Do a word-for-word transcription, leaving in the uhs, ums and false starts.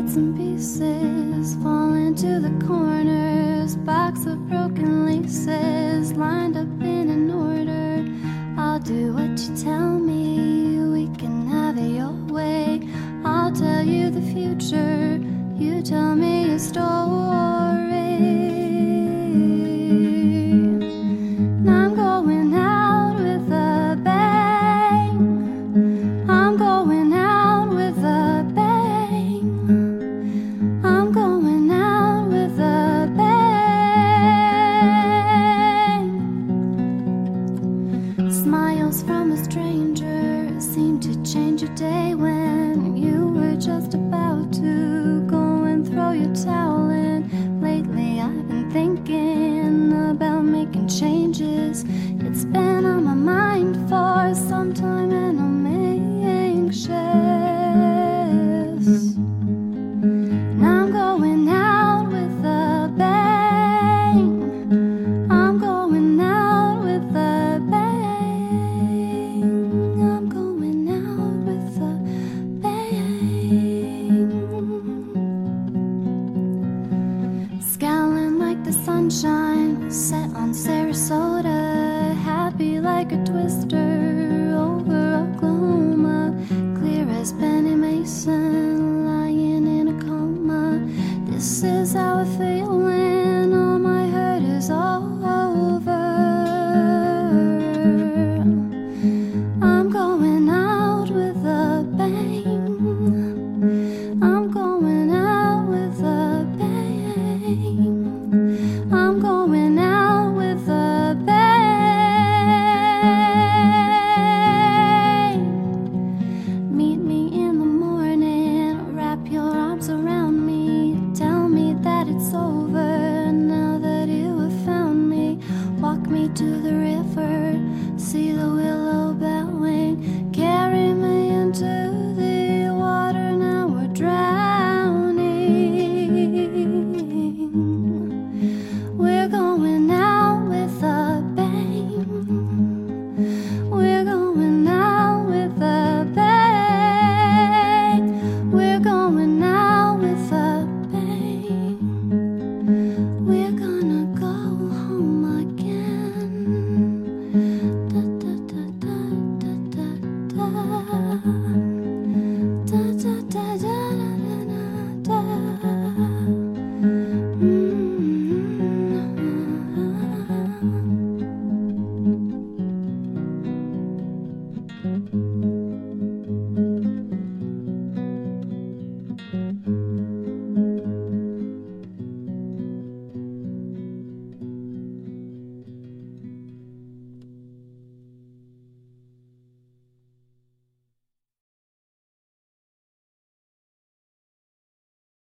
bits and pieces fall into the corners, box of broken laces lined up in an order. I'll do what you tell me, we can have it your way. I'll tell you the future, you tell me a story. And I'm going out with a bang, I'm going out with a bang, I'm going out with a bang. Smiles from a stranger seem to change your day when you were just about to go and throw your towel in. Lately I've been thinking about making changes. It's been on my mind for some time and I'm anxious. And I'm going out with a bang, I'm going out with a bang, I'm going out with a bang. Scowling like the sunshine set on Sarasota, happy like a twister over Oklahoma, clear as Penny Mason lying in a coma. This is how I feel when all my hurt is over. I'm going out with a bang, I'm going out with a bang, I'm going out with a bang. Meet me in the morning, wrap your arms around me, tell me that it's over now that you have found me. Walk me to the river, see the willow bellowing, carry me into the water, now we're drowning. We're going out with a bang, we're going out with a bang, we're going out with a bang, we're gonna go home again. Da, da, da, da, da, da, da.